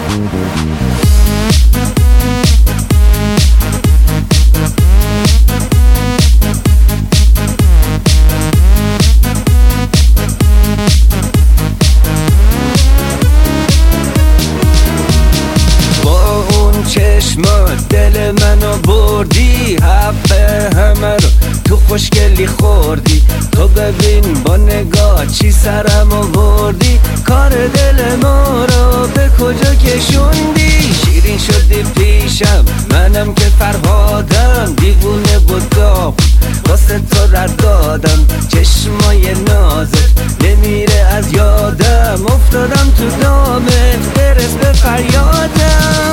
چشمات دل منو بردی، حق همه رو تو خوشگلی خوردی. تو ببین با نگاه چی سرم آوردی، کار دل ما رو به کجا کشوندی. شیرین شدی پیشم منم که فرهادم، دیوونه بودم واسه تو رد دادم. چشمای نازت نمیره از یادم، افتادم تو دامت برس به فریادم.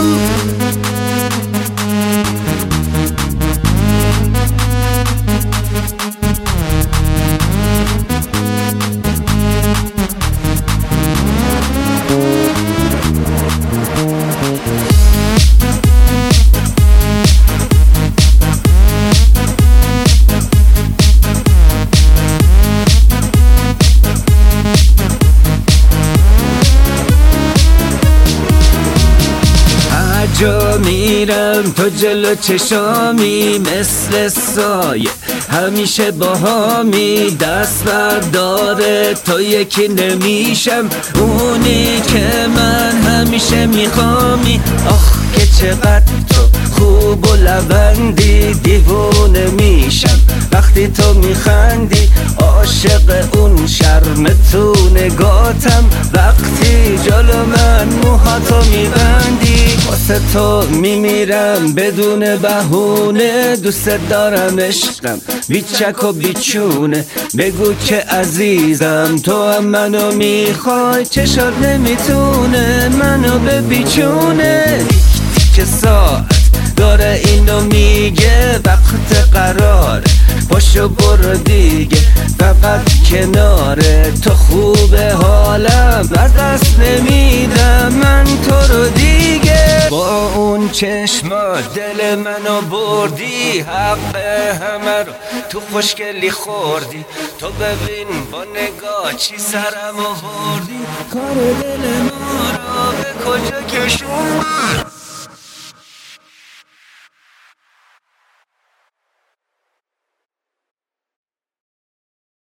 جا میرم تو جلو چشامی، مثل سایه همیشه باهامی. دست برداره تو یکی نمیشم، اونی که من همیشه میخوامی. آخ که چقدر تو خوب و لبندی، دیوونه میشم وقتی تو میخندی. عاشق اون شرم تو نگاتم، وقتی جلو من موهاتو میبندی. واسه تو میمیرم بدون بهونه، دوست دارم عشقم بیچک و بیچونه. بگو که عزیزم تو هم منو میخوای، چشات نمیتونه منو بپیچونه. که ساعت داره اینو میگه، وقت قراره پاشو برو دیگه. فقط کناره تو خوبه حالم، از دست نمیدم من تو رو دیگه. با اون چشمات دل منو بردی، حق همه رو تو خوشگلی خوردی. تو ببین با نگاه چی سرم آوردی، کار دل ما رو به کجا کشوندی.